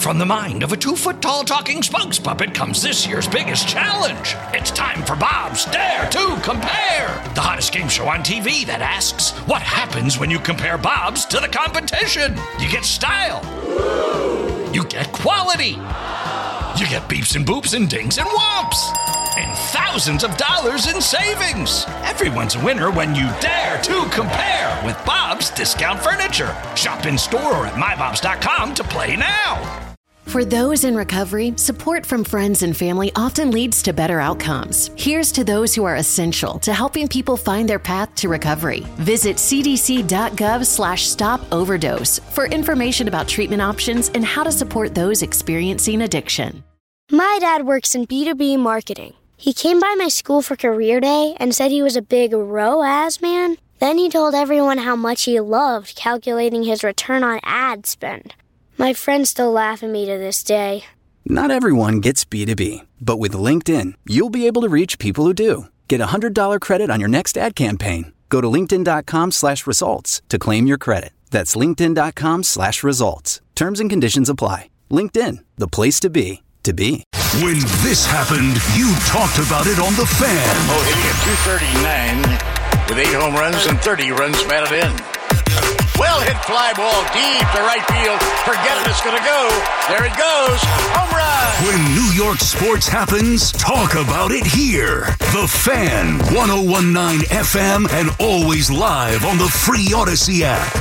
From the mind of a 2-foot-tall talking spokes puppet comes this year's biggest challenge. It's time for Bob's Dare to Compare, the hottest game show on TV that asks, what happens when you compare Bob's to the competition? You get style. You get quality. You get beeps and boops and dings and whomps. And thousands of dollars in savings. Everyone's a winner when you dare to compare with Bob's Discount Furniture. Shop in store or at mybobs.com to play now. For those in recovery, support from friends and family often leads to better outcomes. Here's to those who are essential to helping people find their path to recovery. Visit cdc.gov/stop overdose for information about treatment options and how to support those experiencing addiction. My dad works in B2B marketing. He came by my school for career day and said he was a big ROAS man. Then he told everyone how much he loved calculating his return on ad spend. My friends still laugh at me to this day. Not everyone gets B2B, but with LinkedIn, you'll be able to reach people who do. Get a $100 credit on your next ad campaign. Go to linkedin.com/results to claim your credit. That's linkedin.com/results. Terms and conditions apply. LinkedIn, the place to be, to be. When this happened, you talked about it on The Fan. Oh, hitting at .239 with 8 home runs and 30 runs batted in. Well hit fly ball deep to right field. Forget it, it's going to go. There it goes. Home run. When New York sports happens, talk about it here. The Fan, 101.9 FM, and always live on the free Odyssey app.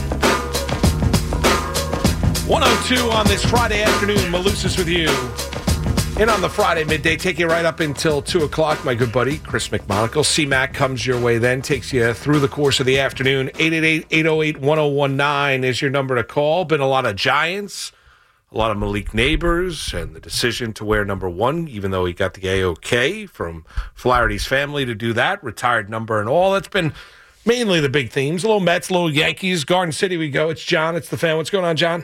102 on this Friday afternoon. Malusis with you. In on the Friday midday, take you right up until 2 o'clock. My good buddy, Chris McMonagle. C-Mac comes your way then, takes you through the course of the afternoon. 888-808-1019 is your number to call. Been a lot of Giants, a lot of Malik Neighbors, and the decision to wear number 1, even though he got the AOK from Flaherty's family to do that, retired number and all. That's been mainly the big themes. A little Mets, a little Yankees. Garden City we go. It's John. It's the Fan. What's going on, John?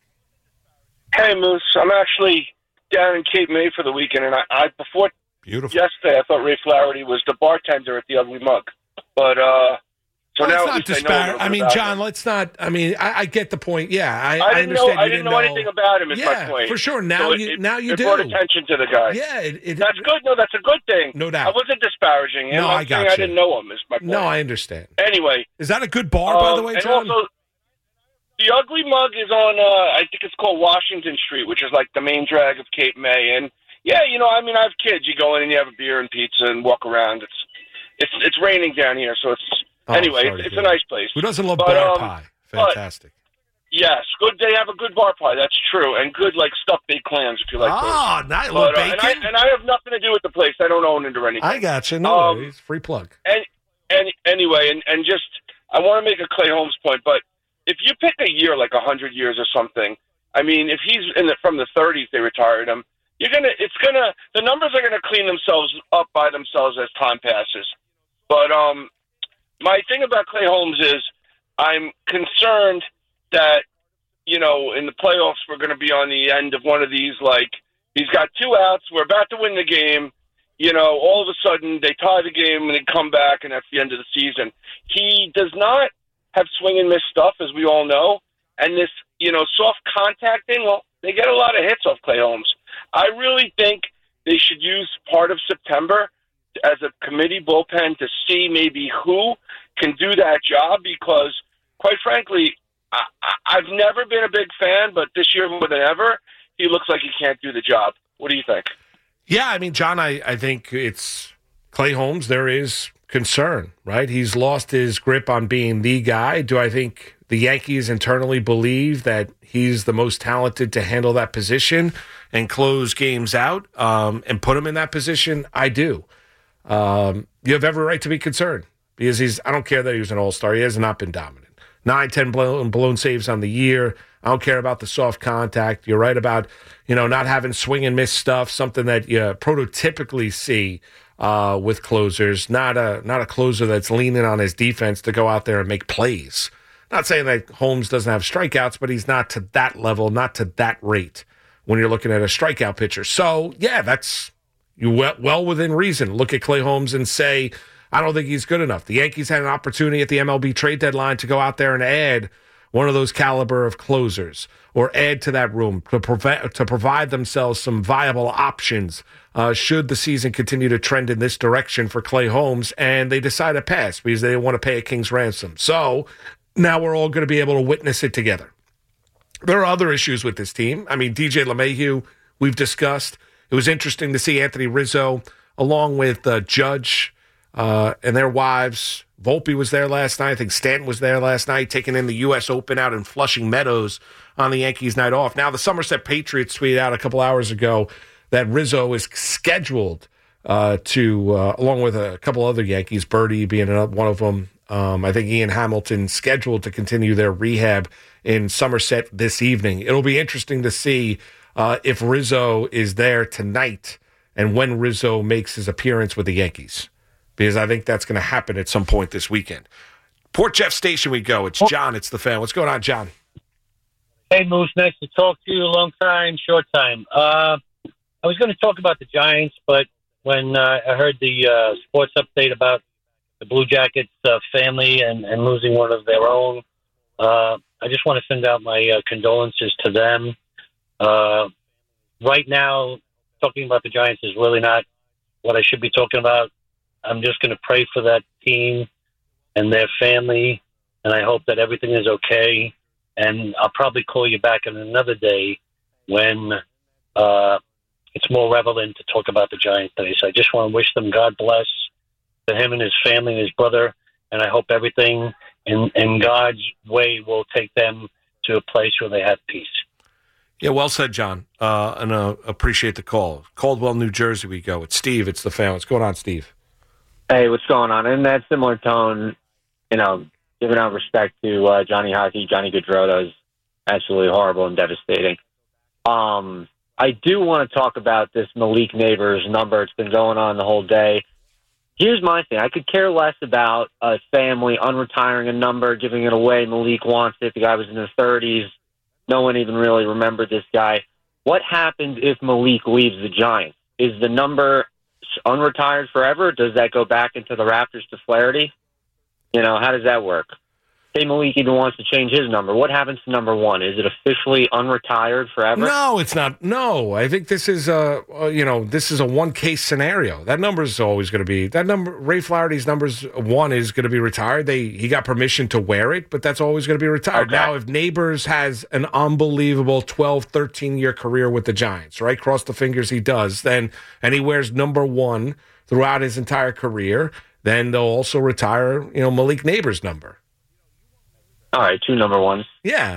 Hey, Moose. I'm actually down in Cape May for the weekend, and I before Beautiful. Yesterday I thought Ray Flaherty was the bartender at the Ugly Mug, but so now not disparate. I mean, John, let's not. I mean, I get the point. Yeah, I understand. I didn't know anything about him. Is my point. For sure. Now so you it do. brought attention to the guy. Yeah, that's good. No, that's a good thing. No doubt. I wasn't disparaging him. No, I got you. I didn't know him. Is my point. No, I understand. Anyway, is that a good bar, by the way, John? And also, the Ugly Mug is on, I think it's called Washington Street, which is like the main drag of Cape May. And, yeah, you know, I mean, I have kids. You go in and you have a beer and pizza and walk around. It's raining down here, so it's a nice place. Who doesn't love bar pie? Fantastic. Yes, good. They have a good bar pie. That's true, and good like stuffed baked clams if you like. Oh, nice little bacon. And I have nothing to do with the place. I don't own it or anything. I got you. No worries. Free plug. And anyway, and just I want to make a Clay Holmes point, but if you pick a year like 100 years or something, I mean, if he's from the 30s, they retired him. The numbers are gonna clean themselves up by themselves as time passes. But my thing about Clay Holmes is I'm concerned that, you know, in the playoffs we're going to be on the end of one of these, like, he's got 2 outs, we're about to win the game, you know, all of a sudden they tie the game and they come back and that's the end of the season. He does not have swing and miss stuff, as we all know, and this, you know, soft contact thing, well, they get a lot of hits off Clay Holmes. I really think they should use part of September as a committee bullpen to see maybe who can do that job because, quite frankly, I've never been a big fan, but this year more than ever, he looks like he can't do the job. What do you think? Yeah, I mean, John, I think it's Clay Holmes. There is concern, right? He's lost his grip on being the guy. Do I think the Yankees internally believe that he's the most talented to handle that position and close games out and put him in that position? I do. You have every right to be concerned because I don't care that he was an all-star. He has not been dominant. 9-10 blown saves on the year. I don't care about the soft contact. You're right about, you know, not having swing and miss stuff, something that you prototypically see with closers, not a closer that's leaning on his defense to go out there and make plays. Not saying that Holmes doesn't have strikeouts, but he's not to that level, not to that rate when you're looking at a strikeout pitcher. So, yeah, that's well within reason. Look at Clay Holmes and say, I don't think he's good enough. The Yankees had an opportunity at the MLB trade deadline to go out there and add one of those caliber of closers, or add to that room to provide themselves some viable options should the season continue to trend in this direction for Clay Holmes, and they decide to pass because they want to pay a king's ransom. So now we're all going to be able to witness it together. There are other issues with this team. I mean, DJ LeMahieu, we've discussed. It was interesting to see Anthony Rizzo along with Judge and their wives. Volpe was there last night. I think Stanton was there last night, taking in the U.S. Open out in Flushing Meadows on the Yankees' night off. Now, the Somerset Patriots tweeted out a couple hours ago that Rizzo is scheduled to, along with a couple other Yankees, Birdie being one of them, I think Ian Hamilton, scheduled to continue their rehab in Somerset this evening. It'll be interesting to see if Rizzo is there tonight and when Rizzo makes his appearance with the Yankees, because I think that's going to happen at some point this weekend. Port Jeff Station we go. It's John. It's the fan. What's going on, John? Hey, Moose. Nice to talk to you. Long time, short time. I was going to talk about the Giants, but when I heard the sports update about the Blue Jackets family and losing one of their own, I just want to send out my condolences to them. Right now, talking about the Giants is really not what I should be talking about. I'm just going to pray for that team and their family, and I hope that everything is okay. And I'll probably call you back on another day when it's more relevant to talk about the Giants today. So I just want to wish them God bless to him and his family and his brother, and I hope everything in God's way will take them to a place where they have peace. Yeah, well said, John, and appreciate the call. Caldwell, New Jersey we go. It's Steve. It's the fan. What's going on, Steve? Hey, what's going on? In that similar tone, giving out respect to Johnny Hockey, Johnny Gaudreau is absolutely horrible and devastating. I do want to talk about this Malik Neighbors number. It's been going on the whole day. Here's my thing. I could care less about a family unretiring a number, giving it away. Malik wants it. The guy was in his 30s. No one even really remembered this guy. What happens if Malik leaves the Giants? Is the number unretired forever? Does that go back into the Raptors to Flaherty? How does that work? Say Malik even wants to change his number. What happens to number one? Is it officially unretired forever? No, it's not. No, I think this is a one case scenario. That number is always going to be that number. Ray Flaherty's numbers one is going to be retired. He got permission to wear it, but that's always going to be retired. Okay. Now, if Neighbors has an unbelievable 12, 13-year career with the Giants, right? Cross the fingers he does. And he wears number one throughout his entire career, then they'll also retire, Malik Neighbors' number. All right, two number ones. Yeah,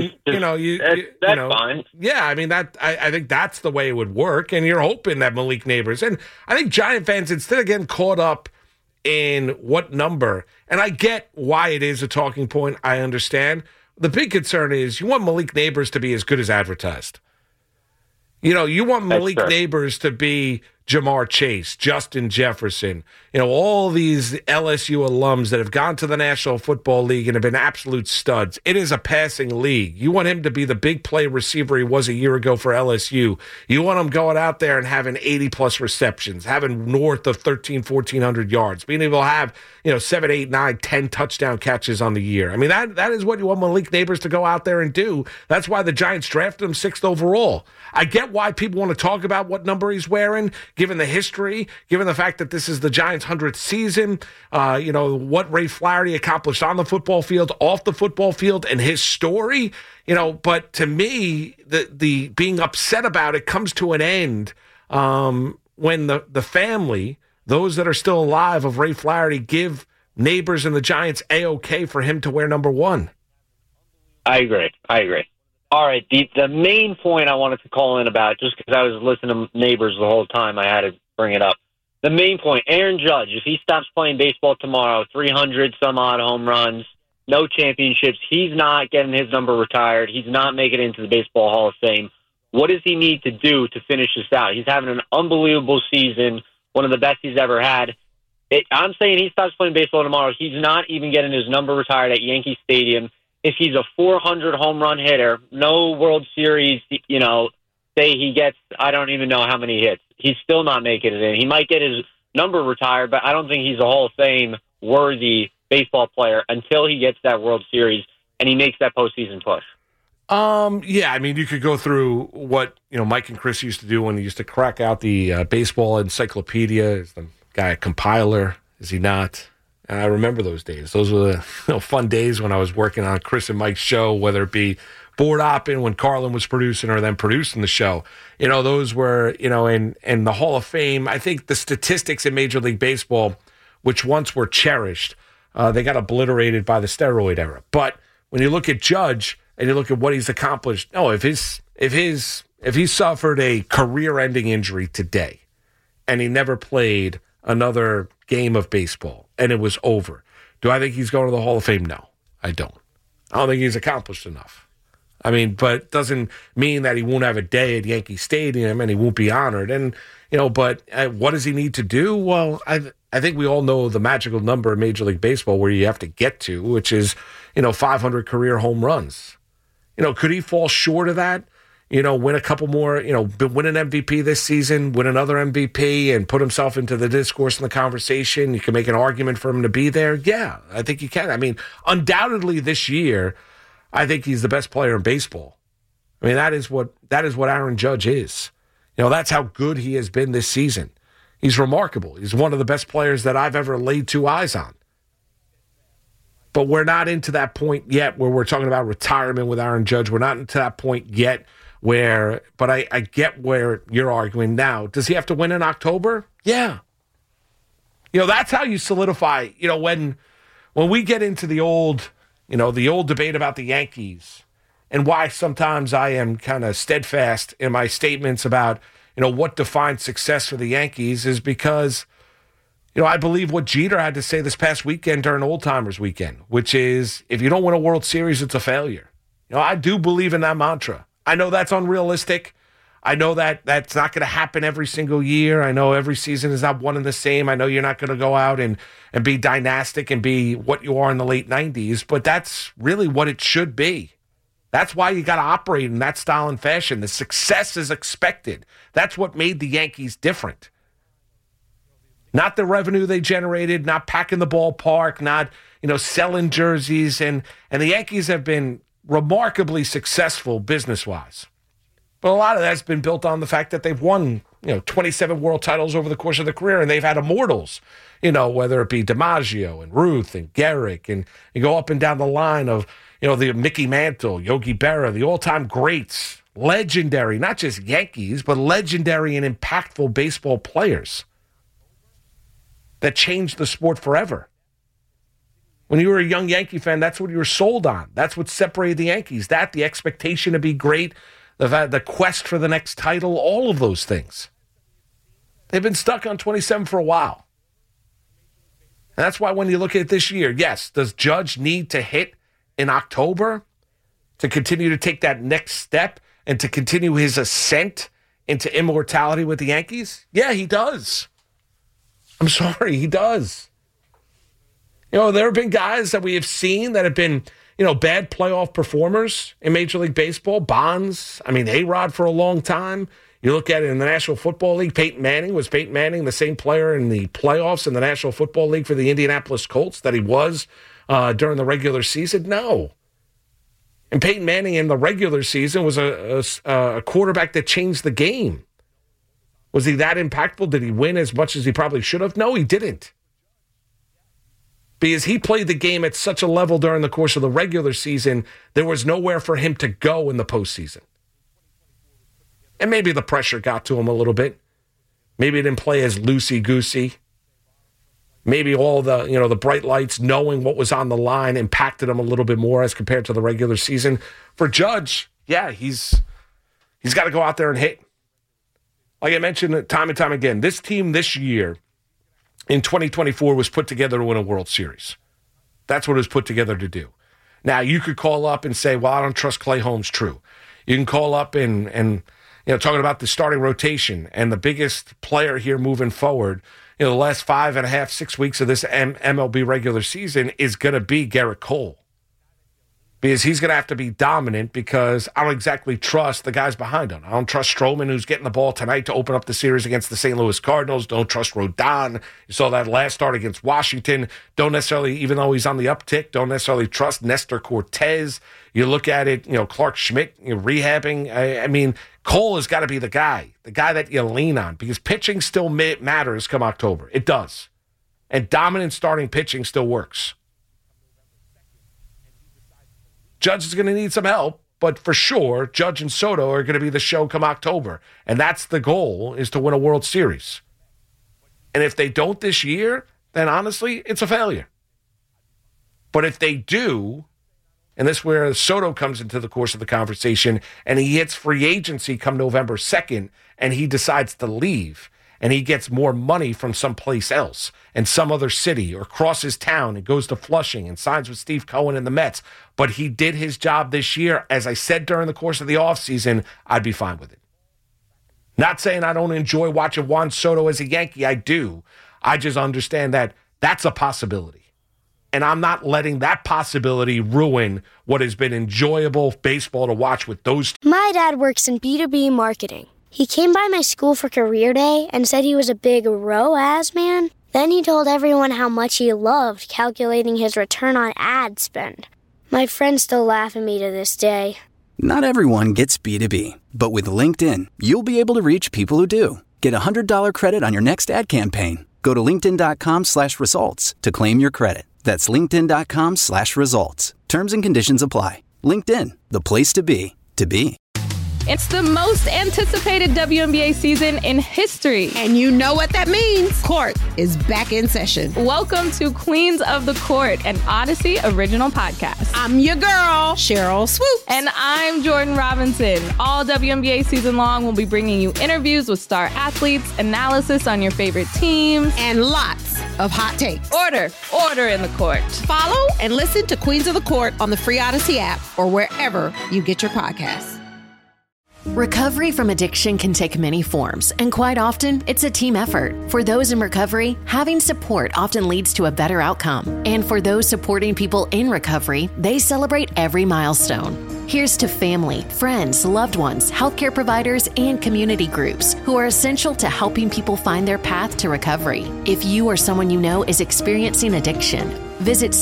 that's fine. Yeah, I mean I think that's the way it would work, and you're hoping that Malik Neighbors, and I think Giant fans, instead of getting caught up in what number, and I get why it is a talking point. I understand. The big concern is you want Malik Neighbors to be as good as advertised. You want Malik Neighbors to be Jamar Chase, Justin Jefferson, all these LSU alums that have gone to the National Football League and have been absolute studs. It is a passing league. You want him to be the big play receiver he was a year ago for LSU. You want him going out there and having 80-plus receptions, having north of 1,400 yards, being able to have, 7, 8, 9, 10 touchdown catches on the year. I mean, that is what you want Malik Neighbors to go out there and do. That's why the Giants drafted him 6th overall. I get why people want to talk about what number he's wearing, given the history, given the fact that this is the Giants' 100th season, what Ray Flaherty accomplished on the football field, off the football field, and his story, but to me, the being upset about it comes to an end when the family, those that are still alive of Ray Flaherty, give Neighbors and the Giants A-OK for him to wear number one. I agree. All right, the main point I wanted to call in about, just because I was listening to Neighbors the whole time, I had to bring it up. The main point, Aaron Judge, if he stops playing baseball tomorrow, 300-some-odd home runs, no championships, he's not getting his number retired. He's not making it into the Baseball Hall of Fame. What does he need to do to finish this out? He's having an unbelievable season, one of the best he's ever had. I'm saying he stops playing baseball tomorrow, he's not even getting his number retired at Yankee Stadium. If he's a 400 home run hitter, no World Series, say he gets, I don't even know how many hits. He's still not making it in. He might get his number retired, but I don't think he's a Hall of Fame worthy baseball player until he gets that World Series. and he makes that postseason push. Yeah, I mean, you could go through what, Mike and Chris used to do when he used to crack out the baseball encyclopedia. Is the guy a compiler? Is he not? And I remember those days. Those were the fun days when I was working on Chris and Mike's show, whether it be board opping when Carlin was producing or then producing the show. Those were, in the Hall of Fame. I think the statistics in Major League Baseball, which once were cherished, they got obliterated by the steroid era. But when you look at Judge and you look at what he's accomplished, if he suffered a career-ending injury today and he never played another game of baseball and it was over, do I think he's going to the Hall of Fame? No, I don't. I don't think he's accomplished enough. I mean, but it doesn't mean that he won't have a day at Yankee Stadium and he won't be honored. And, but what does he need to do? Well, I think we all know the magical number in Major League Baseball where you have to get to, which is, 500 career home runs. Could he fall short of that? Win a couple more, win an MVP this season, win another MVP and put himself into the discourse and the conversation. You can make an argument for him to be there. Yeah, I think you can. I mean, undoubtedly this year, I think he's the best player in baseball. I mean, that is what Aaron Judge is. That's how good he has been this season. He's remarkable. He's one of the best players that I've ever laid two eyes on. But we're not into that point yet where we're talking about retirement with Aaron Judge. We're not into that point yet but I get where you're arguing now. Does he have to win in October? Yeah. That's how you solidify, when we get into the old debate about the Yankees and why sometimes I am kind of steadfast in my statements about, what defines success for the Yankees is because, I believe what Jeter had to say this past weekend during Old Timers Weekend, which is if you don't win a World Series, it's a failure. I do believe in that mantra. I know that's unrealistic. I know that that's not going to happen every single year. I know every season is not one and the same. I know you're not going to go out and be dynastic and be what you are in the late 90s, but that's really what it should be. That's why you got to operate in that style and fashion. The success is expected. That's what made the Yankees different. Not the revenue they generated, not packing the ballpark, not, selling jerseys. And the Yankees have been remarkably successful business-wise. But a lot of that's been built on the fact that they've won, 27 world titles over the course of their career, and they've had immortals, whether it be DiMaggio and Ruth and Gehrig, and you go up and down the line of, the Mickey Mantle, Yogi Berra, the all-time greats, legendary, not just Yankees, but legendary and impactful baseball players that changed the sport forever. When you were a young Yankee fan, that's what you were sold on. That's what separated the Yankees. The expectation to be great, the quest for the next title, all of those things. They've been stuck on 27 for a while. And that's why when you look at it this year, yes, does Judge need to hit in October to continue to take that next step and to continue his ascent into immortality with the Yankees? Yeah, he does. I'm sorry, he does. There have been guys that we have seen that have been, bad playoff performers in Major League Baseball. Bonds, A-Rod for a long time. You look at it in the National Football League, Peyton Manning. Was Peyton Manning the same player in the playoffs in the National Football League for the Indianapolis Colts that he was during the regular season? No. And Peyton Manning in the regular season was a quarterback that changed the game. Was he that impactful? Did he win as much as he probably should have? No, he didn't. Because he played the game at such a level during the course of the regular season, there was nowhere for him to go in the postseason. And maybe the pressure got to him a little bit. Maybe he didn't play as loosey-goosey. Maybe all the, the bright lights, knowing what was on the line, impacted him a little bit more as compared to the regular season. For Judge, yeah, he's got to go out there and hit. Like I mentioned time and time again, this team this year in 2024 was put together to win a World Series. That's what it was put together to do. Now, you could call up and say, well, I don't trust Clay Holmes. True. You can call up and talking about the starting rotation and the biggest player here moving forward, the last 5.5, 6 weeks of this MLB regular season is going to be Garrett Cole. because he's going to have to be dominant because I don't exactly trust the guys behind him. I don't trust Stroman, who's getting the ball tonight to open up the series against the St. Louis Cardinals. Don't trust Rodon. You saw that last start against Washington. Don't necessarily, even though he's on the uptick, don't necessarily trust Nestor Cortez. You look at it, Clark Schmidt, rehabbing. I mean, Cole has got to be the guy that you lean on because pitching still matters come October. It does. And dominant starting pitching still works. Judge is going to need some help, but for sure, Judge and Soto are going to be the show come October. And that's the goal, is to win a World Series. And if they don't this year, then honestly, it's a failure. But if they do, and this is where Soto comes into the course of the conversation, and he hits free agency come November 2nd, and he decides to leave, and he gets more money from someplace else in some other city or crosses town and goes to Flushing and signs with Steve Cohen and the Mets. But he did his job this year. As I said during the course of the offseason, I'd be fine with it. Not saying I don't enjoy watching Juan Soto as a Yankee. I do. I just understand that that's a possibility. And I'm not letting that possibility ruin what has been enjoyable baseball to watch with those two. My dad works in B2B marketing. He came by my school for career day and said he was a big ROAS man. Then he told everyone how much he loved calculating his return on ad spend. My friends still laugh at me to this day. Not everyone gets B2B, but with LinkedIn, you'll be able to reach people who do. Get a $100 credit on your next ad campaign. Go to linkedin.com/results to claim your credit. That's linkedin.com/results. Terms and conditions apply. LinkedIn, the place to be, to be. It's the most anticipated WNBA season in history. And you know what that means. Court is back in session. Welcome to Queens of the Court, an Odyssey original podcast. I'm your girl, Cheryl Swoops. And I'm Jordan Robinson. All WNBA season long, we'll be bringing you interviews with star athletes, analysis on your favorite teams, and lots of hot takes. Order in the court. Follow and listen to Queens of the Court on the free Odyssey app or wherever you get your podcasts. Recovery from addiction can take many forms, and quite often, it's a team effort. For those in recovery, having support often leads to a better outcome. And for those supporting people in recovery, they celebrate every milestone. Here's to family, friends, loved ones, healthcare providers, and community groups who are essential to helping people find their path to recovery. If you or someone you know is experiencing addiction, visit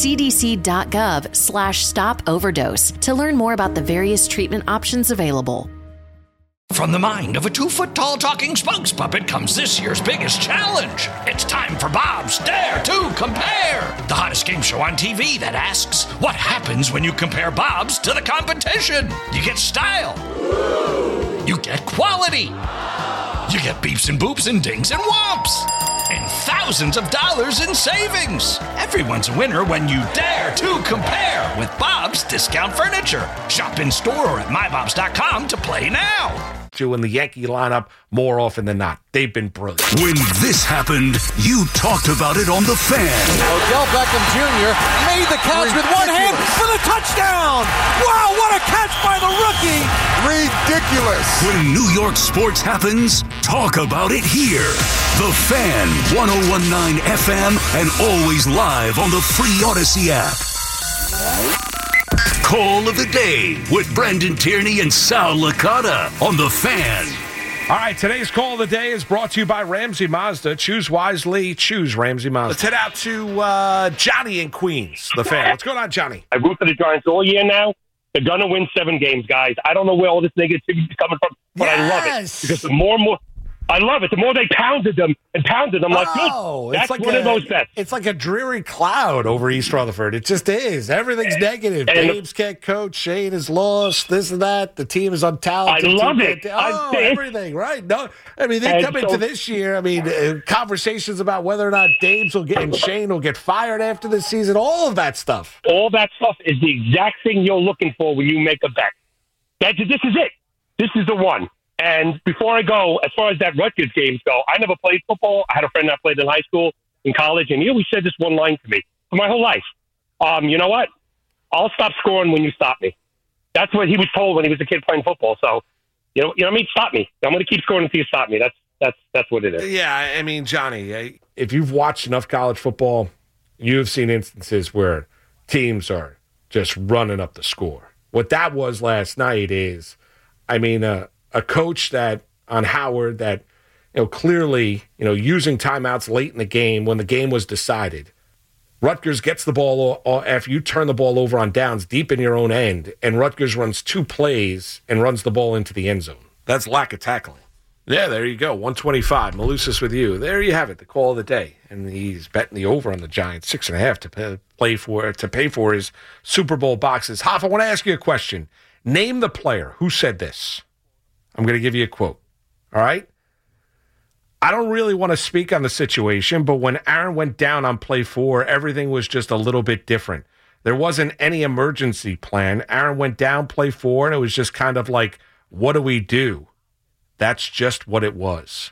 cdc.gov/stop overdose to learn more about the various treatment options available. From the mind of a 2-foot-tall talking spokes puppet comes this year's biggest challenge. It's time for Bob's Dare to Compare, the hottest game show on TV that asks, what happens when you compare Bob's to the competition? You get style. You get quality. You get beeps and boops and dings and whomps. And thousands of dollars in savings. Everyone's a winner when you dare to compare with Bob's Discount Furniture. Shop in store or at mybobs.com to play now. In the Yankee lineup more often than not. They've been brilliant. When this happened, you talked about it on The Fan. Odell Beckham Jr. made the catch with one hand for the touchdown. Wow, what a catch by the rookie. Ridiculous. When New York sports happens, talk about it here. The Fan, 101.9 FM, and always live on the free Odyssey app. Call of the Day with Brendan Tierney and Sal Licata on The Fan. All right, today's Call of the Day is brought to you by Ramsey Mazda. Choose wisely. Choose Ramsey Mazda. Let's head out to Johnny in Queens, The Fan. What's going on, Johnny? I root for the Giants all year now. They're going to win 7 games, guys. I don't know where all this negativity is coming from, but I love it. Because the more and more... I love it. The more they pounded them, I'm like, good. That's like one of those bets. It's like a dreary cloud over East Rutherford. It just is. Everything's negative. James can't coach. Shane is lost. This and that. The team is untalented. I love it. Everything, right? No, I mean, they come into this year, conversations about whether or not Dames will get and Shane will get fired after this season, all of that stuff. All that stuff is the exact thing you're looking for when you make a bet. This is it. This is the one. And before I go, as far as that Rutgers games go, I never played football. I had a friend that played in high school, in college, and he always said this one line to me for my whole life. You know what? I'll stop scoring when you stop me. That's what he was told when he was a kid playing football. So, you know what I mean? Stop me. I'm going to keep scoring until you stop me. That's what it is. Yeah, I mean, Johnny, if you've watched enough college football, you've seen instances where teams are just running up the score. What that was last night is, a coach that on Howard that, clearly, using timeouts late in the game when the game was decided. Rutgers gets the ball after you turn the ball over on downs deep in your own end, and Rutgers runs 2 plays and runs the ball into the end zone. That's lack of tackling. Yeah, there you go. 125. Malusis with you. There you have it. The call of the day, and he's betting the over on the Giants 6.5 to pay for his Super Bowl boxes. Hoff, I want to ask you a question. Name the player who said this. I'm going to give you a quote. All right. I don't really want to speak on the situation, but when Aaron went down on play 4, everything was just a little bit different. There wasn't any emergency plan. Aaron went down play 4, and it was just kind of like, what do we do? That's just what it was.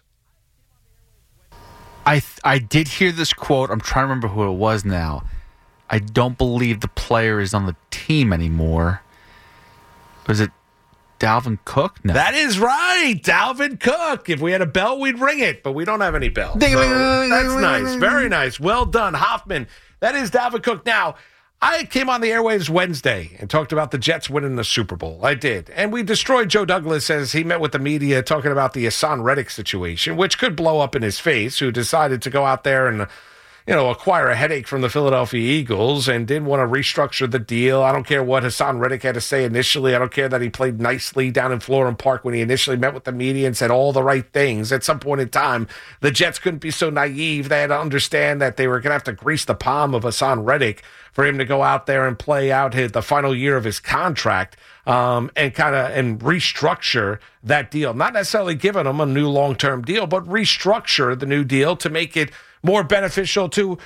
I did hear this quote. I'm trying to remember who it was now. I don't believe the player is on the team anymore. Was it Dalvin Cook? No. That is right. Dalvin Cook. If we had a bell, we'd ring it, but we don't have any bells. So that's nice. Very nice. Well done, Hoffman. That is Dalvin Cook. Now, I came on the airwaves Wednesday and talked about the Jets winning the Super Bowl. I did. And we destroyed Joe Douglas as he met with the media talking about the Hassan Reddick situation, which could blow up in his face, who decided to go out there and acquire a headache from the Philadelphia Eagles and didn't want to restructure the deal. I don't care what Hassan Reddick had to say initially. I don't care that he played nicely down in Florham Park when he initially met with the media and said all the right things. At some point in time, the Jets couldn't be so naive. They had to understand that they were going to have to grease the palm of Hassan Reddick for him to go out there and play out the final year of his contract and restructure that deal. Not necessarily giving him a new long-term deal, but restructure the new deal to make it more beneficial to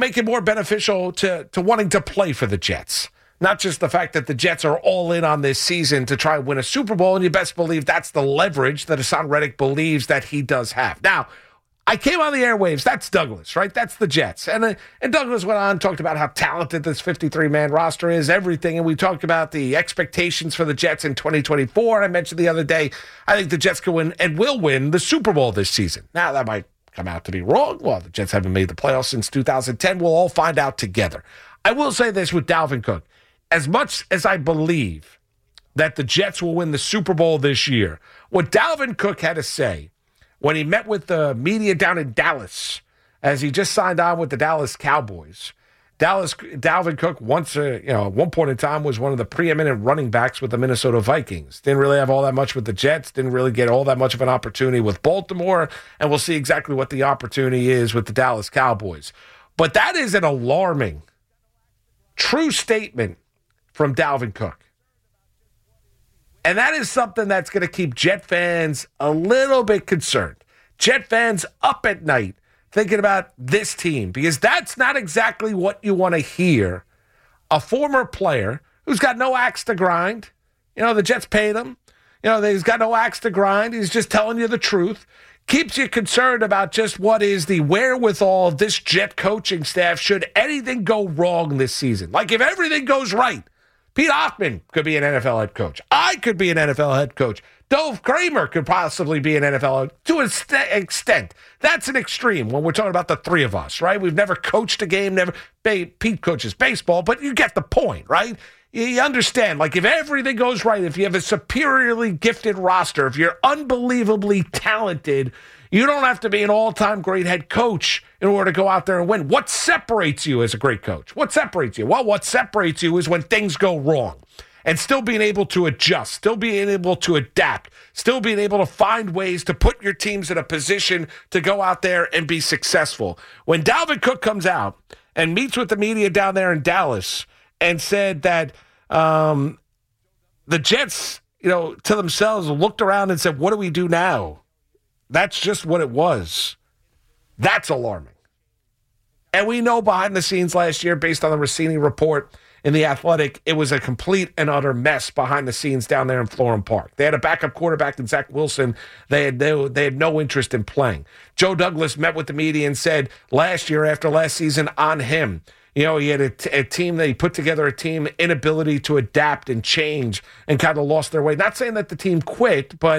wanting to play for the Jets. Not just the fact that the Jets are all in on this season to try and win a Super Bowl, and you best believe that's the leverage that Hassan Reddick believes that he does have. Now, I came on the airwaves. That's Douglas, right? That's the Jets. And Douglas went on, talked about how talented this 53-man roster is, everything. And we talked about the expectations for the Jets in 2024. And I mentioned the other day, I think the Jets can win and will win the Super Bowl this season. Now, that might come out to be wrong. Well, the Jets haven't made the playoffs since 2010. We'll all find out together. I will say this with Dalvin Cook. As much as I believe that the Jets will win the Super Bowl this year, what Dalvin Cook had to say when he met with the media down in Dallas, as he just signed on with the Dallas Cowboys. Dalvin Cook at one point in time was one of the preeminent running backs with the Minnesota Vikings. Didn't really have all that much with the Jets. Didn't really get all that much of an opportunity with Baltimore. And we'll see exactly what the opportunity is with the Dallas Cowboys. But that is an alarming, true statement from Dalvin Cook. And that is something that's going to keep Jet fans a little bit concerned. Jet fans up at night thinking about this team, because that's not exactly what you want to hear. A former player who's got no axe to grind. The Jets paid him. He's got no axe to grind. He's just telling you the truth. Keeps you concerned about just what is the wherewithal of this Jet coaching staff should anything go wrong this season. Like if everything goes right, Pete Hoffman could be an NFL head coach. I could be an NFL head coach. Dove Kramer could possibly be an NFL to an extent. That's an extreme when we're talking about the three of us, right? We've never coached a game, Pete coaches baseball, but you get the point, right? You understand, like if everything goes right, if you have a superiorly gifted roster, if you're unbelievably talented, you don't have to be an all-time great head coach in order to go out there and win. What separates you as a great coach? What separates you? Well, what separates you is when things go wrong. And still being able to adjust, still being able to adapt, still being able to find ways to put your teams in a position to go out there and be successful. When Dalvin Cook comes out and meets with the media down there in Dallas and said that the Jets, to themselves looked around and said, what do we do now? That's just what it was. That's alarming. And we know behind the scenes last year, based on the Rossini report in The Athletic, it was a complete and utter mess behind the scenes down there in Florham Park. They had a backup quarterback in Zach Wilson. They had no interest in playing. Joe Douglas met with the media and said last year, after last season, on him, he had a team that he put together, a team inability to adapt and change and kind of lost their way. Not saying that the team quit, but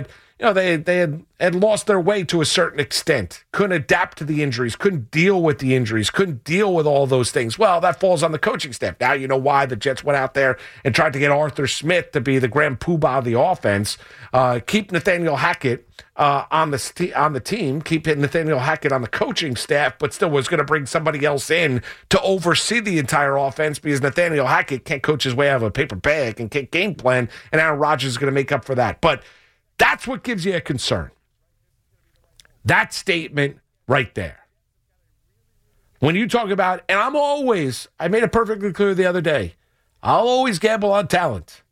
they had lost their way to a certain extent, couldn't adapt to the injuries, couldn't deal with the injuries, couldn't deal with all those things. Well, that falls on the coaching staff. Now you know why the Jets went out there and tried to get Arthur Smith to be the grand poobah of the offense, keep Nathaniel Hackett on the team, keep Nathaniel Hackett on the coaching staff, but still was going to bring somebody else in to oversee the entire offense because Nathaniel Hackett can't coach his way out of a paper bag and can't game plan, and Aaron Rodgers is going to make up for that. But that's what gives you a concern. That statement right there. When you talk about, and I made it perfectly clear the other day, I'll always gamble on talent.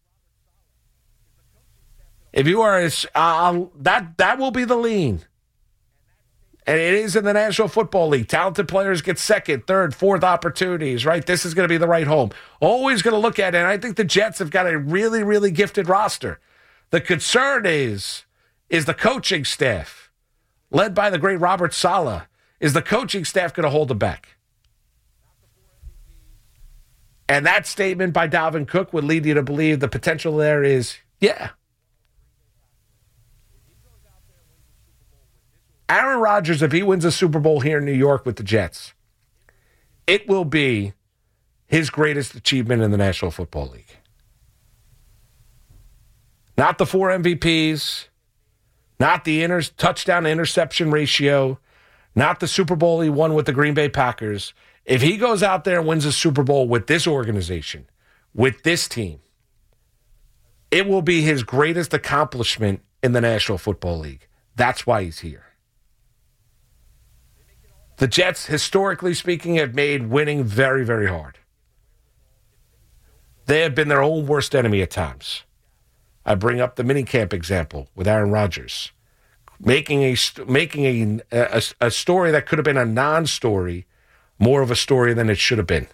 If you are, that will be the lean. And it is in the National Football League. Talented players get second, third, fourth opportunities, right? This is going to be the right home. Always going to look at it, and I think the Jets have got a really, really gifted roster. The concern is the coaching staff, led by the great Robert Saleh. Is the coaching staff going to hold them back? And that statement by Dalvin Cook would lead you to believe the potential there is, yeah. Aaron Rodgers, if he wins a Super Bowl here in New York with the Jets, it will be his greatest achievement in the National Football League. Not the 4 MVPs, not the touchdown to interception ratio, not the Super Bowl he won with the Green Bay Packers. If he goes out there and wins a Super Bowl with this organization, with this team, it will be his greatest accomplishment in the National Football League. That's why he's here. The Jets, historically speaking, have made winning very, very hard. They have been their own worst enemy at times. I bring up the minicamp example with Aaron Rodgers, making a story that could have been a non-story more of a story than it should have been.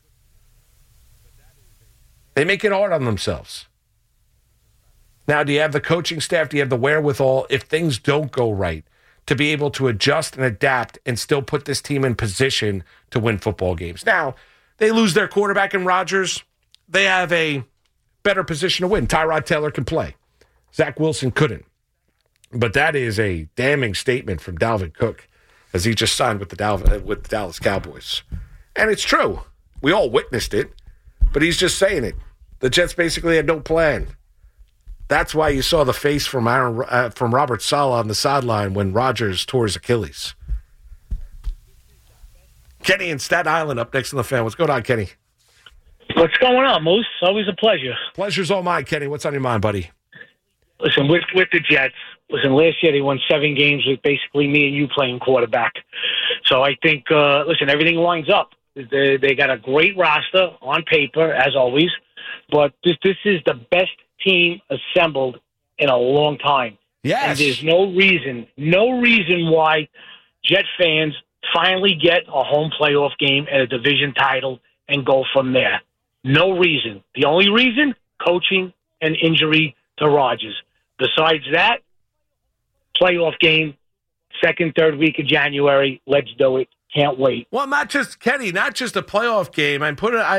They make it hard on themselves. Now, do you have the coaching staff? Do you have the wherewithal, if things don't go right, to be able to adjust and adapt and still put this team in position to win football games? Now, they lose their quarterback in Rodgers. They have a better position to win. Tyrod Taylor can play. Zach Wilson couldn't. But that is a damning statement from Dalvin Cook as he just signed with the Dallas Cowboys. And it's true. We all witnessed it, but he's just saying it. The Jets basically had no plan. That's why you saw the face from Robert Saleh on the sideline when Rodgers tore his Achilles. Kenny in Staten Island up next on the Fan. What's going on, Kenny? What's going on, Moose? Always a pleasure. Pleasure's all mine, Kenny. What's on your mind, buddy? Listen, with the Jets, last year they won 7 games with basically me and you playing quarterback. So I think, everything lines up. They got a great roster on paper, as always, but this is the best team assembled in a long time. Yes. And there's no reason why Jet fans finally get a home playoff game and a division title and go from there. No reason. The only reason, coaching and injury to Rodgers. Besides that, playoff game, second, third week of January. Let's do it. Can't wait. Well, not just Kenny, not just a playoff game. I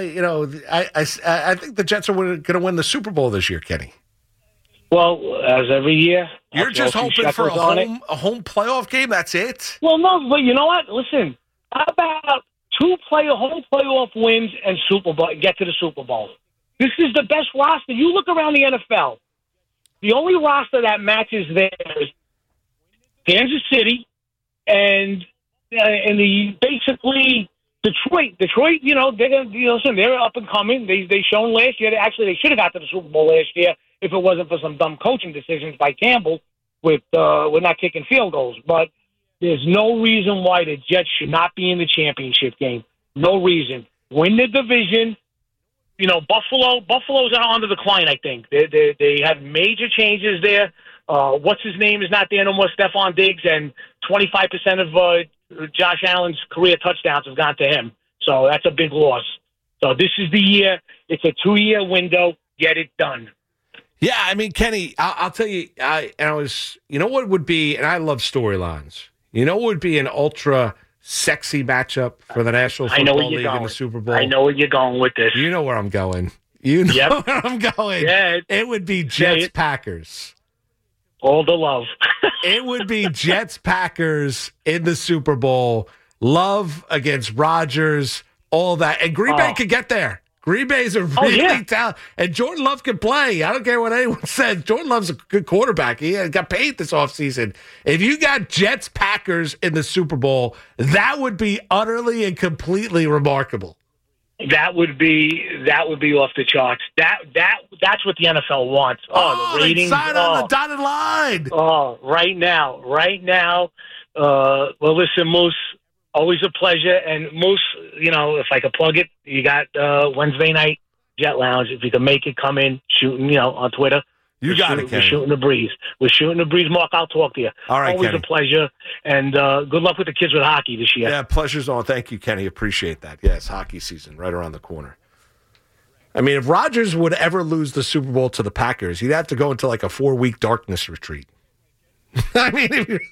think the Jets are going to win the Super Bowl this year, Kenny. Well, as every year, you're just hoping for a home playoff game. That's it. Well, no, but you know what? Listen, how about 2 home playoff wins and Super Bowl, get to the Super Bowl? This is the best roster. You look around the NFL. The only roster that matches there is Kansas City and basically Detroit. Detroit, they're up and coming. They shown last year. They should have got to the Super Bowl last year if it wasn't for some dumb coaching decisions by Campbell with not kicking field goals. But there's no reason why the Jets should not be in the championship game. No reason. Win the division. Buffalo's on the decline, I think. They have major changes there. What's his name is not there no more, Stephon Diggs, and 25% of Josh Allen's career touchdowns have gone to him. So that's a big loss. So this is the year. It's a 2-year window. Get it done. Yeah, I mean, Kenny, I'll tell you, you know what would be, and I love storylines. You know what would be an ultra sexy matchup for the National Football League in the Super Bowl? I know where you're going with this. You know where I'm going. You know where I'm going. Yeah, it would be Jets-Packers. All the love. It would be Jets-Packers in the Super Bowl. Love against Rodgers, all that. And Green Bay could get there. Green Bay's a really talented. And Jordan Love can play. I don't care what anyone says. Jordan Love's a good quarterback. He got paid this offseason. If you got Jets-Packers in the Super Bowl, that would be utterly and completely remarkable. That would be off the charts. That's what the NFL wants. The ratings. Sign on the dotted line. Right now. Well, listen, Moose, always a pleasure. And Moose, if I could plug it, you got Wednesday night Jet Lounge. If you can make it, come in, shooting, on Twitter. You got it, Kenny. We're shooting the breeze. Mark. I'll talk to you. All right, always Kenny. a pleasure. And good luck with the kids with hockey this year. Yeah, pleasure's all. Thank you, Kenny. Appreciate that. Yes, hockey season right around the corner. I mean, if Rodgers would ever lose the Super Bowl to the Packers, he'd have to go into like a 4-week darkness retreat. I mean, if you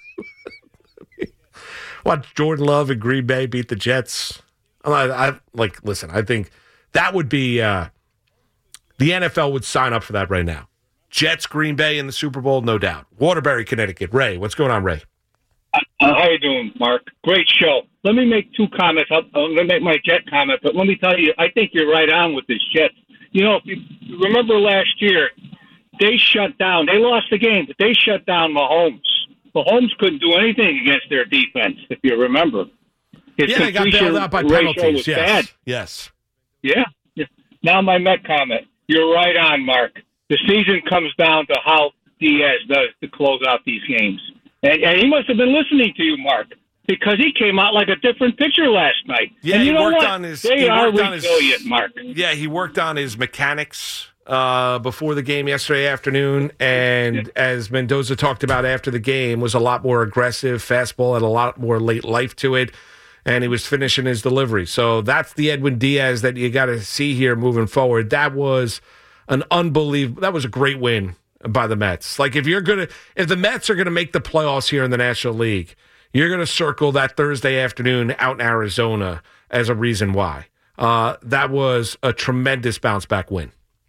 watch Jordan Love and Green Bay beat the Jets. Listen, I think that would be the NFL would sign up for that right now. Jets, Green Bay in the Super Bowl, no doubt. Waterbury, Connecticut. Ray, what's going on, Ray? How you doing, Mark? Great show. Let me make two comments. I'm going to make my Jet comment, but let me tell you, I think you're right on with this Jets. If you remember last year, they shut down. They lost the game, but they shut down Mahomes. Mahomes couldn't do anything against their defense, if you remember. They got bailed out by penalties. Bad. Yes. Yeah. Now my Met comment. You're right on, Mark. The season comes down to how Diaz does to close out these games. And he must have been listening to you, Mark, because he came out like a different pitcher last night. Yeah, and he worked on his. They are resilient, Mark. Yeah, he worked on his mechanics before the game yesterday afternoon, and as Mendoza talked about after the game, was a lot more aggressive. Fastball had a lot more late life to it, and he was finishing his delivery. So that's the Edwin Diaz that you got to see here moving forward. That was an unbelievable. That was a great win by the Mets. Like if the Mets are gonna make the playoffs here in the National League, you're gonna circle that Thursday afternoon out in Arizona as a reason why. That was a tremendous bounce back win.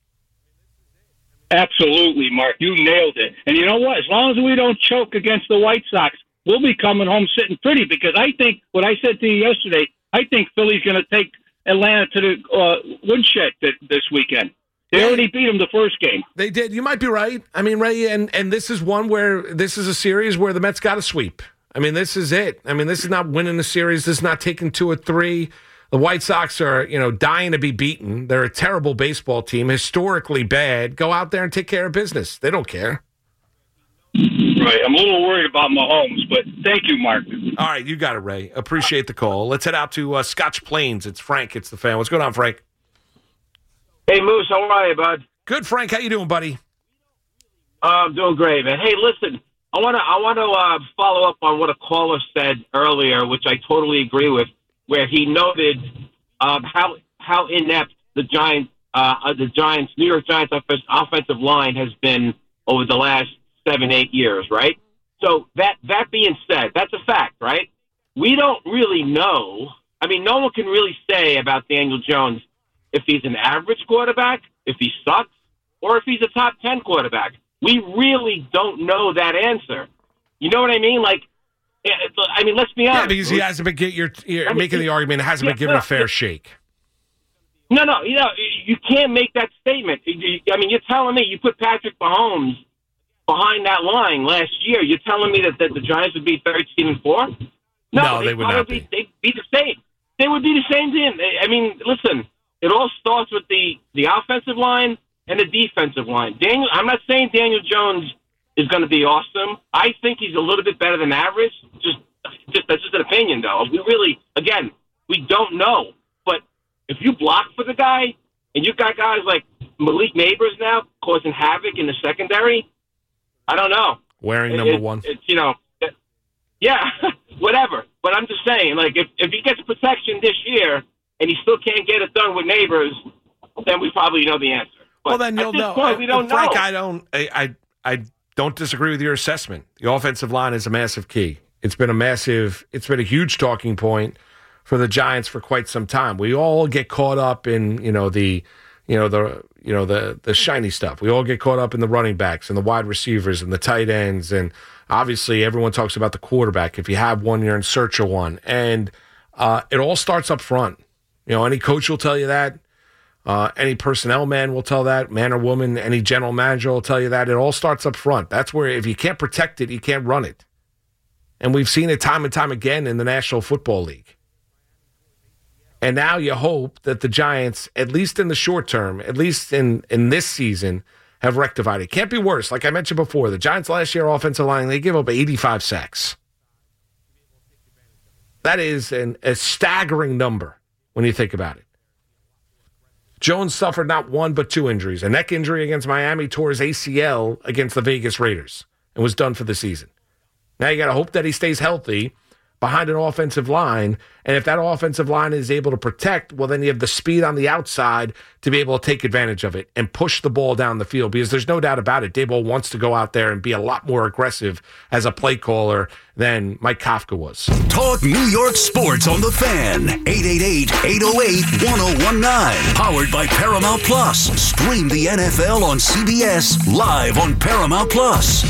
Absolutely, Mark. You nailed it. And you know what? As long as we don't choke against the White Sox, we'll be coming home sitting pretty, because I think what I said to you yesterday, I think Philly's going to take Atlanta to the woodshed this weekend. They already beat them the first game. They did. You might be right. I mean, Ray, and this is this is a series where the Mets got to sweep. I mean, this is it. I mean, this is not winning the series. This is not taking 2 or 3. The White Sox are, dying to be beaten. They're a terrible baseball team, historically bad. Go out there and take care of business. They don't care. Right. I'm a little worried about Mahomes, but thank you, Mark. All right, you got it, Ray. Appreciate the call. Let's head out to Scotch Plains. It's Frank. It's the fan. What's going on, Frank? Hey, Moose. How are you, bud? Good, Frank. How you doing, buddy? I'm doing great, man. Hey, listen. I want to follow up on what a caller said earlier, which I totally agree with, where he noted how inept the New York Giants offensive line has been over the last 7-8 years, right? So that being said, that's a fact, right? We don't really know. I mean, no one can really say about Daniel Jones if he's an average quarterback, if he sucks, or if he's a top 10 quarterback. We really don't know that answer. You know what I mean? Like, I mean, let's be honest. Yeah, because he hasn't been you're making the argument, it hasn't been given a fair shake. No, you can't make that statement. I mean, you're telling me you put Patrick Mahomes behind that line last year. You're telling me that the Giants would be 13-4? No, they would not be. They'd be the same. They would be the same team. I mean, listen, it all starts with the offensive line and the defensive line. I'm not saying Daniel Jones is going to be awesome. I think he's a little bit better than average. That's just an opinion, though. We don't know. But if you block for the guy, and you've got guys like Malik Neighbors now causing havoc in the secondary, I don't know. Wearing number 1. It's yeah, whatever. But I'm just saying, like, if he gets protection this year and he still can't get it done with Neighbors, then we probably know the answer. But well, then you'll know. Point, we don't Frank, know. I don't disagree with your assessment. The offensive line is a massive key. It's been a huge talking point for the Giants for quite some time. We all get caught up in, the the shiny stuff. We all get caught up in the running backs and the wide receivers and the tight ends. And obviously everyone talks about the quarterback. If you have one, you're in search of one. And it all starts up front. Any coach will tell you that. Any personnel man will tell that, man or woman, any general manager will tell you that. It all starts up front. That's where if you can't protect it, you can't run it. And we've seen it time and time again in the National Football League. And now you hope that the Giants, at least in the short term, at least in this season, have rectified it. Can't be worse. Like I mentioned before, the Giants last year offensive line, they give up 85 sacks. That is a staggering number when you think about it. Jones suffered not one but two injuries. A neck injury against Miami, tore his ACL against the Vegas Raiders, and was done for the season. Now you got to hope that he stays healthy behind an offensive line, and if that offensive line is able to protect, well, then you have the speed on the outside to be able to take advantage of it and push the ball down the field, because there's no doubt about it, Daboll wants to go out there and be a lot more aggressive as a play caller than Mike Kafka was. Talk New York sports on the Fan. 888-808-1019. Powered by Paramount Plus. Stream the NFL on CBS live on Paramount Plus.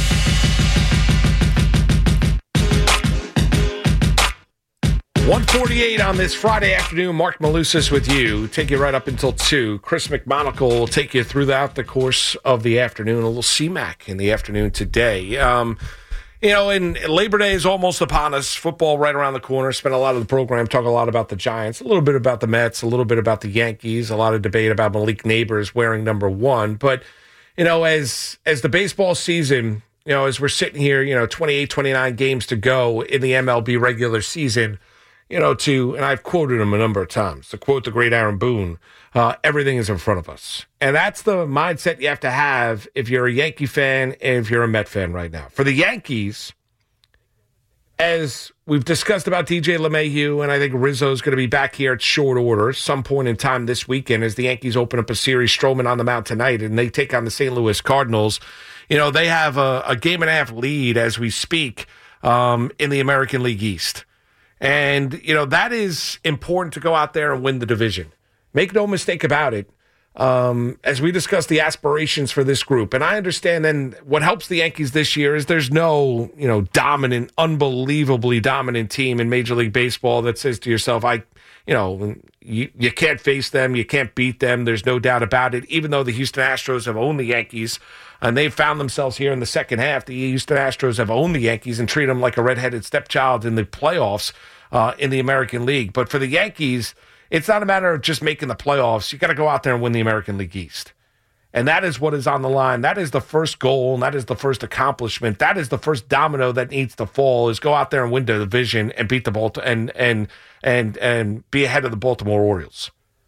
1:48 on this Friday afternoon. Mark Malusis with you. Take you right up until 2. Chris McMonagle will take you throughout the course of the afternoon. A little CMAC in the afternoon today. And Labor Day is almost upon us. Football right around the corner. Spent a lot of the program talking a lot about the Giants, a little bit about the Mets, a little bit about the Yankees, a lot of debate about Malik Neighbors wearing number 1. But, as the baseball season, as we're sitting here, 28, 29 games to go in the MLB regular season, and I've quoted him a number of times, to quote the great Aaron Boone, everything is in front of us. And that's the mindset you have to have if you're a Yankee fan and if you're a Met fan right now. For the Yankees, as we've discussed about DJ LeMahieu, and I think Rizzo is going to be back here at short order some point in time this weekend as the Yankees open up a series, Stroman on the mound tonight, and they take on the St. Louis Cardinals. They have a game and a half lead as we speak in the American League East. And, that is important to go out there and win the division. Make no mistake about it. As we discuss the aspirations for this group, and I understand then what helps the Yankees this year is there's no, dominant, unbelievably dominant team in Major League Baseball that says to yourself, you can't face them, you can't beat them. There's no doubt about it. Even though the Houston Astros have owned the Yankees, and they've found themselves here in the second half, the Houston Astros have owned the Yankees and treat them like a redheaded stepchild in the playoffs in the American League. But for the Yankees, it's not a matter of just making the playoffs. You got to go out there and win the American League East. And that is what is on the line. That is the first goal, and that is the first accomplishment. That is the first domino that needs to fall, is go out there and win the division and beat the and be ahead of the Baltimore Orioles.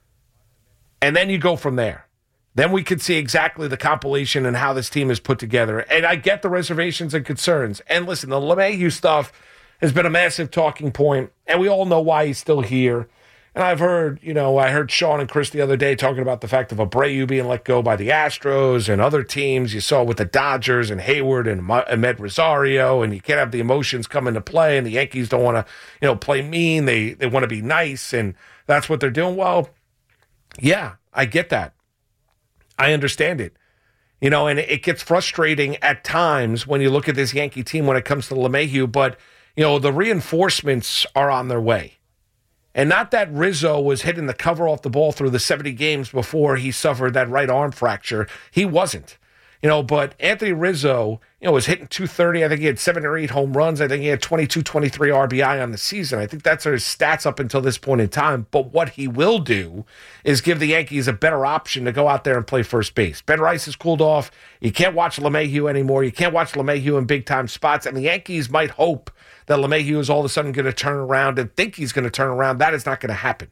And then you go from there. Then we could see exactly the compilation and how this team is put together. And I get the reservations and concerns. And listen, the LeMahieu stuff has been a massive talking point, and we all know why he's still here. And I've heard, I heard Sean and Chris the other day talking about the fact of Abreu being let go by the Astros and other teams. You saw with the Dodgers and Hayward and Ahmed Rosario, and you can't have the emotions come into play, and the Yankees don't want to, play mean. They want to be nice, and that's what they're doing. Well, yeah, I get that. I understand it. And it gets frustrating at times when you look at this Yankee team when it comes to LeMahieu, but the reinforcements are on their way. And not that Rizzo was hitting the cover off the ball through the 70 games before he suffered that right arm fracture. He wasn't. But Anthony Rizzo, was hitting 230. I think he had 7 or 8 home runs. I think he had 22, 23 RBI on the season. I think that's his stats up until this point in time. But what he will do is give the Yankees a better option to go out there and play first base. Ben Rice has cooled off. You can't watch LeMahieu anymore. You can't watch LeMahieu in big-time spots. And the Yankees might hope that LeMahieu is all of a sudden going to turn around and think he's going to turn around. That is not going to happen.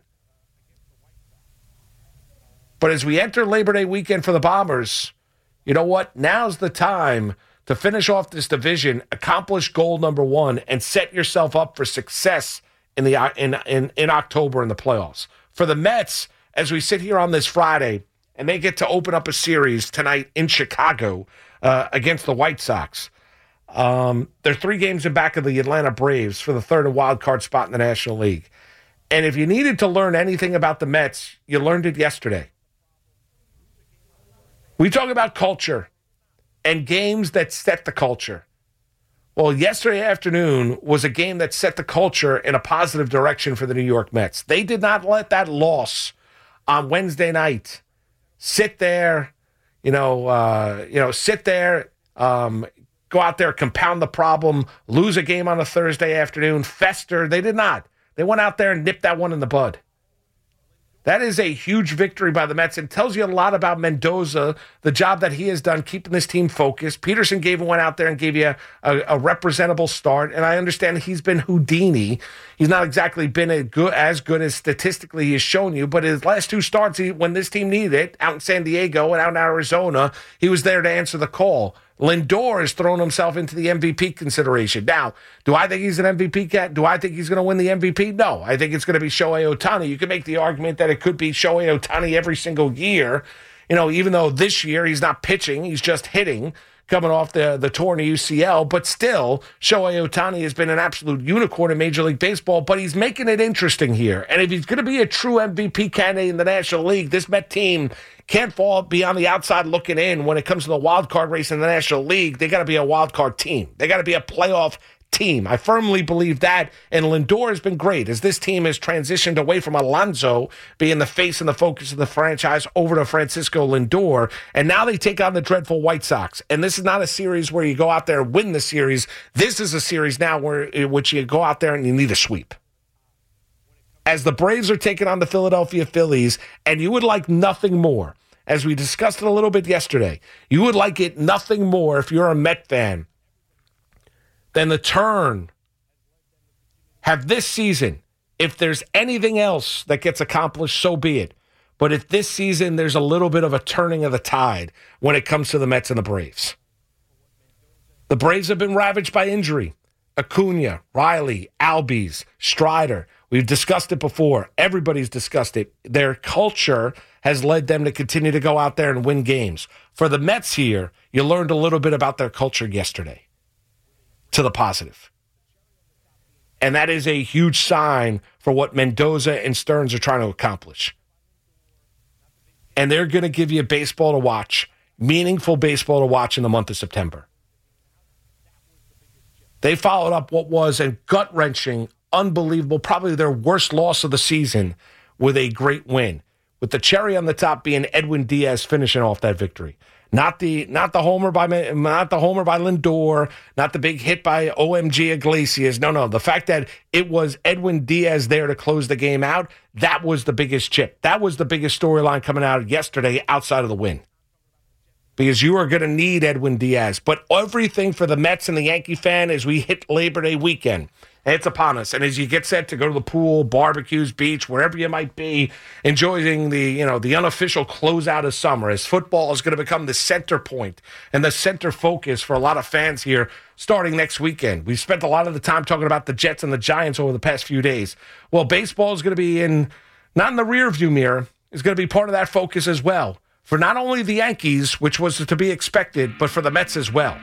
But as we enter Labor Day weekend for the Bombers, you know what? Now's the time to finish off this division, accomplish goal number 1, and set yourself up for success in October in the playoffs. For the Mets, as we sit here on this Friday, and they get to open up a series tonight in Chicago against the White Sox. They're 3 games in back of the Atlanta Braves for the 3rd and wild card spot in the National League. And if you needed to learn anything about the Mets, you learned it yesterday. We talk about culture and games that set the culture. Well, yesterday afternoon was a game that set the culture in a positive direction for the New York Mets. They did not let that loss on Wednesday night sit there, sit there, go out there, compound the problem, lose a game on a Thursday afternoon, fester. They did not. They went out there and nipped that one in the bud. That is a huge victory by the Mets and tells you a lot about Mendoza, the job that he has done keeping this team focused. Peterson went out there and gave you a representable start, and I understand he's been Houdini. He's not exactly been as good as statistically he has shown you, but his last two starts, when this team needed it, out in San Diego and out in Arizona, he was there to answer the call. Lindor has thrown himself into the MVP consideration. Now, do I think he's an MVP cat? Do I think he's going to win the MVP? No. I think it's going to be Shohei Ohtani. You can make the argument that it could be Shohei Ohtani every single year, even though this year he's not pitching, he's just hitting, coming off the torn UCL. But still, Shohei Ohtani has been an absolute unicorn in Major League Baseball, but he's making it interesting here. And if he's going to be a true MVP candidate in the National League, this Met team can't be on the outside looking in when it comes to the wild card race in the National League. They got to be a wild card team. They got to be a playoff team. I firmly believe that. And Lindor has been great as this team has transitioned away from Alonso being the face and the focus of the franchise over to Francisco Lindor. And now they take on the dreadful White Sox. And this is not a series where you go out there and win the series. This is a series now in which you go out there and you need a sweep. As the Braves are taking on the Philadelphia Phillies, and you would like nothing more, as we discussed it a little bit yesterday, you would like it nothing more if you're a Met fan than the turn. Have this season, if there's anything else that gets accomplished, so be it. But if this season there's a little bit of a turning of the tide when it comes to the Mets and the Braves. The Braves have been ravaged by injury. Acuna, Riley, Albies, Strider. We've discussed it before. Everybody's discussed it. Their culture has led them to continue to go out there and win games. For the Mets here, you learned a little bit about their culture yesterday, to the positive. And that is a huge sign for what Mendoza and Stearns are trying to accomplish. And they're going to give you baseball to watch, meaningful baseball to watch in the month of September. They followed up what was a gut-wrenching, unbelievable, probably their worst loss of the season with a great win, with the cherry on the top being Edwin Diaz finishing off that victory. Not the homer by Lindor, not the big hit by OMG Iglesias. No. The fact that it was Edwin Diaz there to close the game out, that was the biggest chip. That was the biggest storyline coming out yesterday outside of the win. Because you are going to need Edwin Diaz. But everything for the Mets and the Yankee fan as we hit Labor Day weekend. And it's upon us. And as you get set to go to the pool, barbecues, beach, wherever you might be, enjoying the unofficial closeout of summer, as football is going to become the center point and the center focus for a lot of fans here starting next weekend. We've spent a lot of the time talking about the Jets and the Giants over the past few days. Well, baseball is going to be not in the rearview mirror, is going to be part of that focus as well. For not only the Yankees, which was to be expected, but for the Mets as well.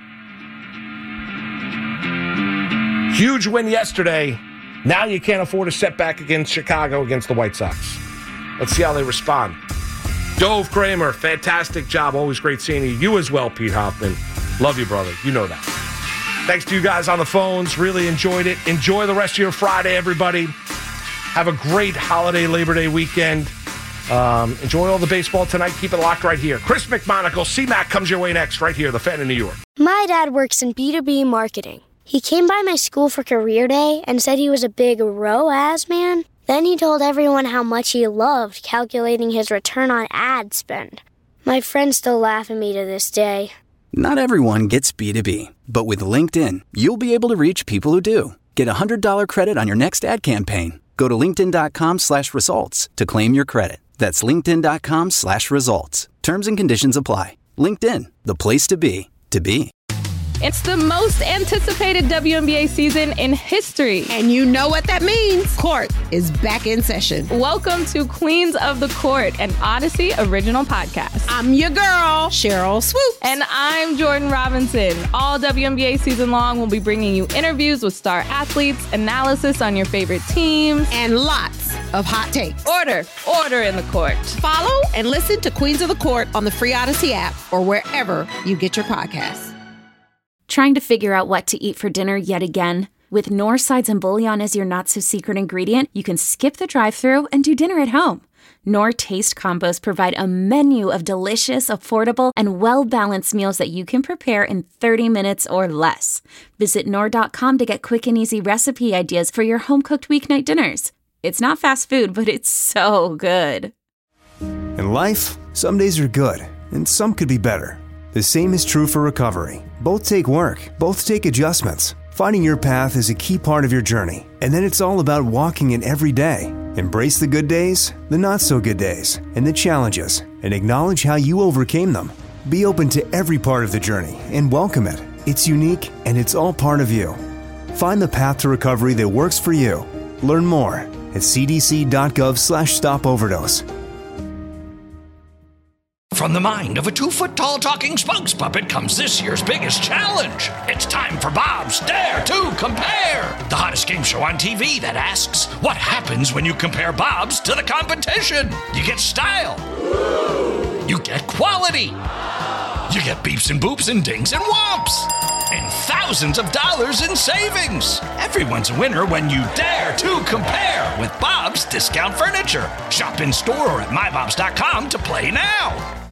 Huge win yesterday. Now you can't afford a setback against Chicago against the White Sox. Let's see how they respond. Dove Kramer, fantastic job. Always great seeing you. You as well, Pete Hoffman. Love you, brother. You know that. Thanks to you guys on the phones. Really enjoyed it. Enjoy the rest of your Friday, everybody. Have a great holiday Labor Day weekend. Enjoy all the baseball tonight. Keep it locked right here. Chris McMonagle, C-Mac comes your way next right here, the Fan in New York. My dad works in B2B marketing. He came by my school for career day and said he was a big ROAS man. Then he told everyone how much he loved calculating his return on ad spend. My friends still laugh at me to this day. Not everyone gets B2B, but with LinkedIn, you'll be able to reach people who do. Get a $100 credit on your next ad campaign. Go to linkedin.com/results to claim your credit. That's linkedin.com/results. Terms and conditions apply. LinkedIn, the place to be, to be. It's the most anticipated WNBA season in history. And you know what that means. Court is back in session. Welcome to Queens of the Court, an Odyssey original podcast. I'm your girl, Cheryl Swoop. And I'm Jordan Robinson. All WNBA season long, we'll be bringing you interviews with star athletes, analysis on your favorite teams, and lots of hot takes. Order in the court. Follow and listen to Queens of the Court on the free Odyssey app or wherever you get your podcasts. Trying to figure out what to eat for dinner yet again? With Knorr sides and bouillon as your not-so-secret ingredient, you can skip the drive-thru and do dinner at home. Knorr Taste Combos provide a menu of delicious, affordable, and well-balanced meals that you can prepare in 30 minutes or less. Visit Knorr.com to get quick and easy recipe ideas for your home-cooked weeknight dinners. It's not fast food, but it's so good. In life, some days are good, and some could be better. The same is true for recovery. Both take work, both take adjustments. Finding your path is a key part of your journey, and then it's all about walking it every day. Embrace the good days, the not-so-good days, and the challenges, and acknowledge how you overcame them. Be open to every part of the journey and welcome it. It's unique, and it's all part of you. Find the path to recovery that works for you. Learn more at cdc.gov/stopoverdose. From the mind of a 2-foot-tall talking spokes puppet comes this year's biggest challenge. It's time for Bob's Dare to Compare, the hottest game show on TV that asks, what happens when you compare Bob's to the competition? You get style. You get quality. You get beeps and boops and dings and whomps. And thousands of dollars in savings. Everyone's a winner when you dare to compare with Bob's Discount Furniture. Shop in store or at mybobs.com to play now.